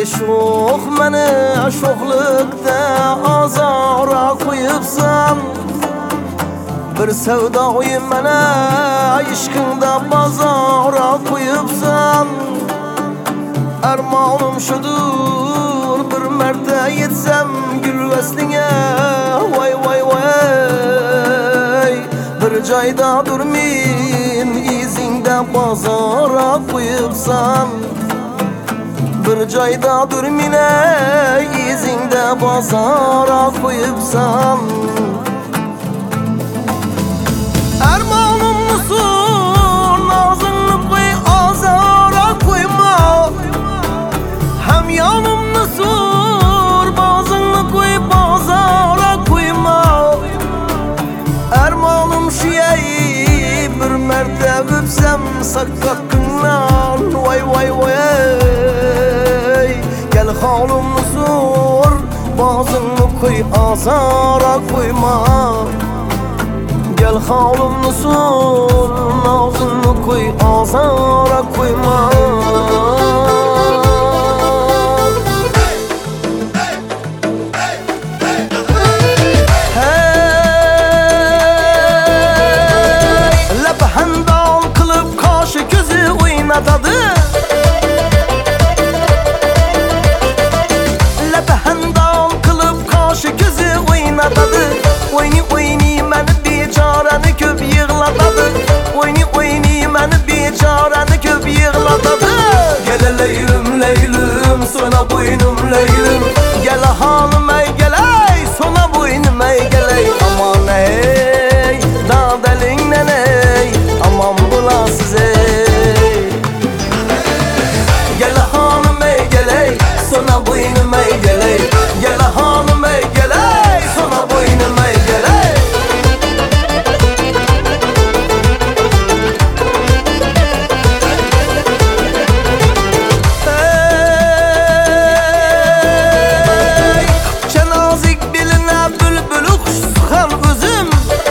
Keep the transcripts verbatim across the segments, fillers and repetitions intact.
Aşoq məni aşoqlıqda azara qoyubsan. Bir sevdayı mənə aşkında bazara qoyubsan. Armanım şudur bir mərtə yetsəm gül vəslinə. Vay vay vay, bir cayda durmayım izində bazara qoyubsan. Bir cayda durmine izinde bazara koyubsan. Ermanım musun ağzını koy azara koyma. Hem yanım musun bazını koy bazara koyma. Ermanım şiyeyi bir merde öpsem sakakından. Vay vay vay, gel halımı sor, bazını koy azara koyma. Gel halımı sor, ağzını koy azara koyma. Hey, lebehendal kılıp kaşı gözü oynatadı. Oyni oyni məni bicarəni köp yığladadı. Oyni oyni məni bicarəni köp yığladadı. Gələ leylim leylim sona boynum leylim. Gələ hanım ey gəley sona boynum ey gəley. Aman ey dadəlindən ey, aman bulasız ey. Gələ hanım ey gəley sona boynum ey gəley. Gələ hanım ey gəley sona boynum ey gəley. Hey, cenazik bilinə bülbülü kuş sıxan özüm.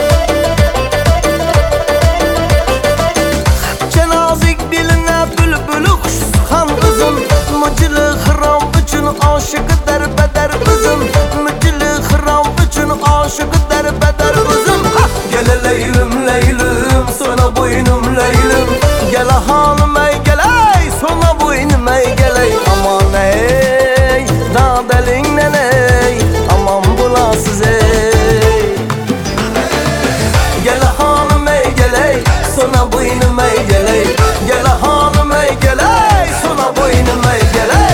Cenazik bilinə bülbülü kuş sıxan özüm. Mücülü xıram üçün aşıqı dərbədər özüm. Mücülü xıram üçün aşıqı dərbədər özüm. Gələ leylim leylim sona boynum leylim. Gələ hanım ey gəley sona boynum ey gəley. Aman ey dadəlindən ey, aman bulasız ey. Gələ hanım ey gəley sona boynum ey gəley. Gələ hanım ey gəley sona boynum ey gəley.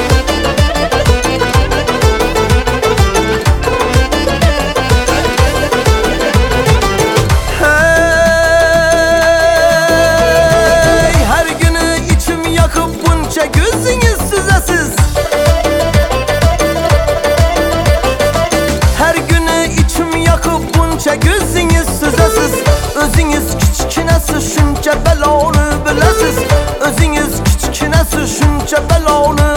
Hey, her günü içim yakıp bunca gözünüz süzesiz. Her günü içim yakıp bunca gözünüz süzesiz. Özünüz küçükünəsiz şunca belanı biləsiz. Özünüz küçükünəsiz şunca belanı